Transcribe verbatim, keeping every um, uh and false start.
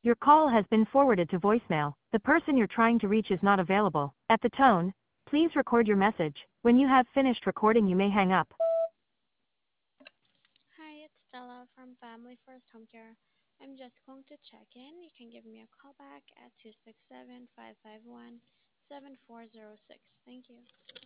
Your call has been forwarded to voicemail. The person you're trying to reach is not available. At the tone, please record your message. When you have finished recording, you may hang up. Hi, it's Stella from Family First Home Care. I'm just going to check in. You can give me a call back at two six seven, five five one, seven four zero six. Thank you.